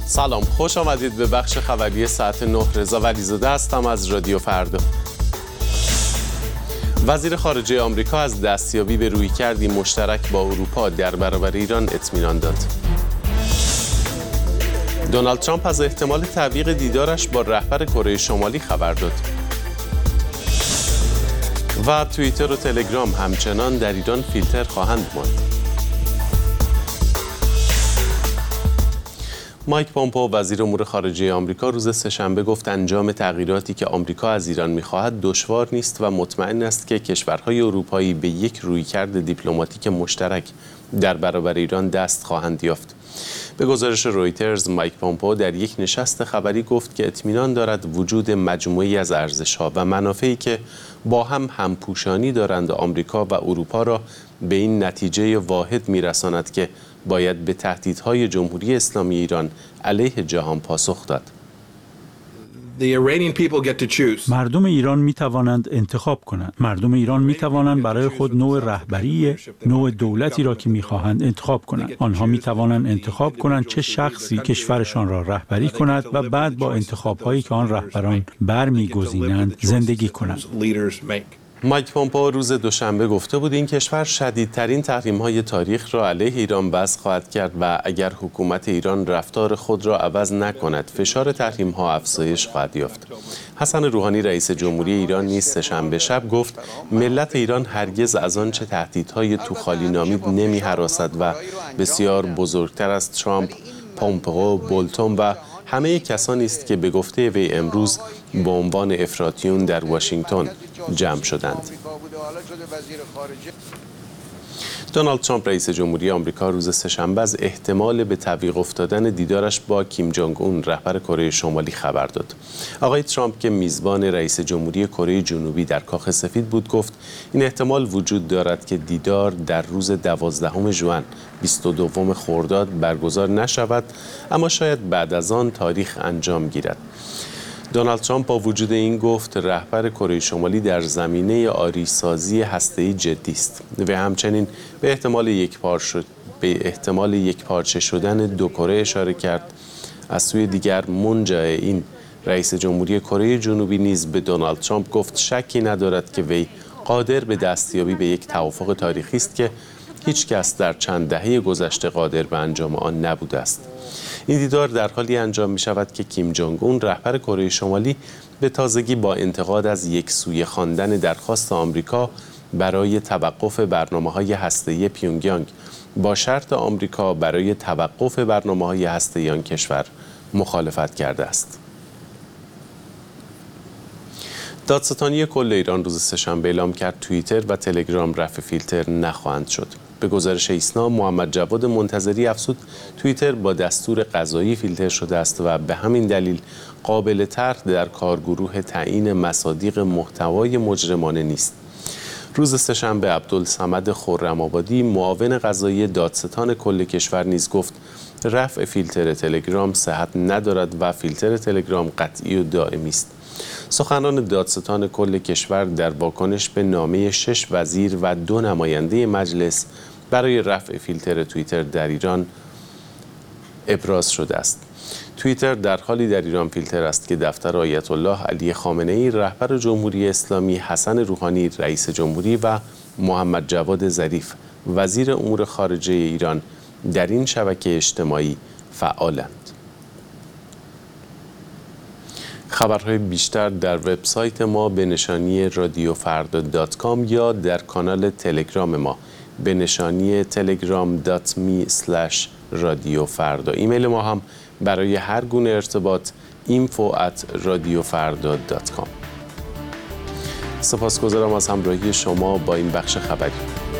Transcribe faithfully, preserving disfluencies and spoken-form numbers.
سلام، خوش آمدید به بخش خبری ساعت نه. رضا ولیزاده هستم از رادیو فردا. وزیر خارجه آمریکا از دستیابی به رویکردی مشترک با اروپا در برابر ایران اطمینان داد. دونالد ترامپ از احتمال تعویق دیدارش با رهبر کره شمالی خبر داد. و توییتر و تلگرام همچنان در ایران فیلتر خواهند ماند. مایک پومپئو وزیر امور خارجه آمریکا روز سه‌شنبه گفت انجام تغییراتی که آمریکا از ایران می‌خواهد دشوار نیست و مطمئن است که کشورهای اروپایی به یک رویکرد دیپلماتیک مشترک در برابر ایران دست خواهند یافت. به گزارش رویترز، مایک پومپئو در یک نشست خبری گفت که اطمینان دارد وجود مجموعه‌ای از ارزش‌ها و منافعی که با هم همپوشانی دارند آمریکا و اروپا را به این نتیجه واحد می‌رساند که باید به تهدیدهای جمهوری اسلامی ایران علیه جهان پاسخ داد. مردم ایران می توانند انتخاب کنند. مردم ایران می توانند برای خود نوع رهبری، نوع دولتی را که می خواهند انتخاب کنند. آنها می توانند انتخاب کنند چه شخصی کشورشان را رهبری کند و بعد با انتخاب‌هایی که آن رهبران برمی‌گزینند زندگی کنند. مایک پومپئو روز دوشنبه گفته بود این کشور شدیدترین تحریم‌های تاریخ را علیه ایران وضع خواهد کرد و اگر حکومت ایران رفتار خود را عوض نکند فشار تحریم‌ها افزایش خواهد یافت. حسن روحانی رئیس جمهوری ایران نیز سه‌شنبه شب گفت ملت ایران هرگز از آنچه تهدیدهای توخالی نامید نمی‌هراسد و بسیار بزرگتر از ترامپ، پومپئو، بولتون و همه کسانی است که به گفته وی امروز به عنوان افراطیون در واشنگتن جمع شدند. دونالد ترامپ رئیس جمهوری آمریکا روز سه‌شنبه از احتمال به تعویق افتادن دیدارش با کیم جونگ اون رهبر کره شمالی خبر داد. آقای ترامپ که میزبان رئیس جمهوری کره جنوبی در کاخ سفید بود گفت این احتمال وجود دارد که دیدار در روز دوازدهم ژوئن بیست و دوم خرداد برگزار نشود، اما شاید بعد از آن تاریخ انجام گیرد. دونالد ترامپ با وجود این گفت رهبر کره شمالی در زمینه آریسازی هسته‌ای جدی است و همچنین به احتمال یکپارچه به احتمال یکپارچه شدن دو کره اشاره کرد. از سوی دیگر منجای این رئیس جمهوری کره جنوبی نیز به دونالد ترامپ گفت شکی ندارد که وی قادر به دستیابی به یک توافق تاریخی است که هیچ کس در چند دهه گذشته قادر به انجام آن نبوده است. این دیدار در حالی انجام می شود که کیم جونگ اون رهبر کره شمالی به تازگی با انتقاد از یک سویه خواندن درخواست آمریکا برای توقف برنامه‌های هسته‌ای پیونگیانگ با شرط آمریکا برای توقف برنامه‌های هسته‌ای آن کشور مخالفت کرده است. دادستانی کل ایران روز سه‌شنبه اعلام کرد توییتر و تلگرام رفع فیلتر نخواهند شد. به گزارش ایسنا، محمد جواد منتظری افزود توییتر با دستور قضایی فیلتر شده است و به همین دلیل قابل طرح در کارگروه تعیین مصادیق محتوای مجرمانه نیست. روز سه‌شنبه عبدالصمد خرم‌آبادی معاون قضایی دادستان کل کشور نیز گفت رفع فیلتر تلگرام صحت ندارد و فیلتر تلگرام قطعی و دائمی است. سخنران دادستان کل کشور در واکنش به نامه شش وزیر و دو نماینده مجلس برای رفع فیلتر توییتر در ایران ابراز شده است. توییتر در حالی در ایران فیلتر است که دفتر آیت الله علی خامنه‌ای رهبر جمهوری اسلامی، حسن روحانی رئیس جمهوری و محمد جواد ظریف وزیر امور خارجه ایران در این شبکه اجتماعی فعالند. خبرهای بیشتر در وبسایت ما به نشانی رادیو فردا دات کام یا در کانال تلگرام ما به نشانی تلگرام دات می اسلش رادیو فردا. ایمیل ما هم برای هر گونه ارتباط اینفو ات رادیو فردا دات کام. سپاسگزارم از همراهی شما با این بخش خبری.